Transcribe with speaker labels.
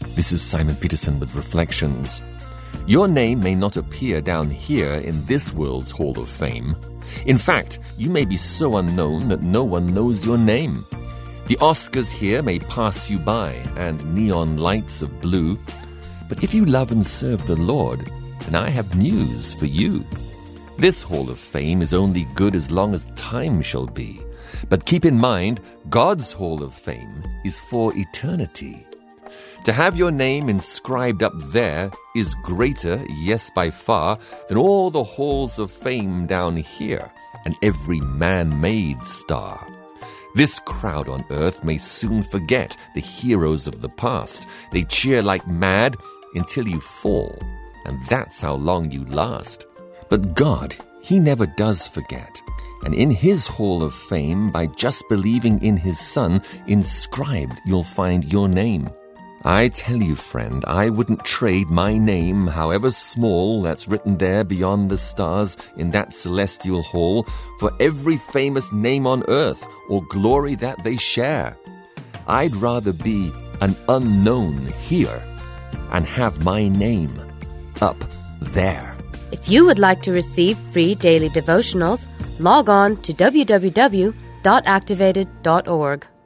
Speaker 1: This is Simon Peterson with Reflections. Your name may not appear down here in this world's Hall of Fame. In fact, you may be so unknown that no one knows your name. The Oscars here may pass you by and neon lights of blue. But if you love and serve the Lord, then I have news for you. This Hall of Fame is only good as long as time shall be. But keep in mind, God's Hall of Fame is for eternity. To have your name inscribed up there is greater, yes, by far, than all the halls of fame down here and every man-made star. This crowd on earth may soon forget the heroes of the past. They cheer like mad until you fall, and that's how long you last. But God, He never does forget. And in His Hall of Fame, by just believing in His Son, inscribed you'll find your name. I tell you, friend, I wouldn't trade my name, however small, that's written there beyond the stars in that celestial hall, for every famous name on earth or glory that they share. I'd rather be an unknown here and have my name up there.
Speaker 2: If you would like to receive free daily devotionals, log on to www.activated.org.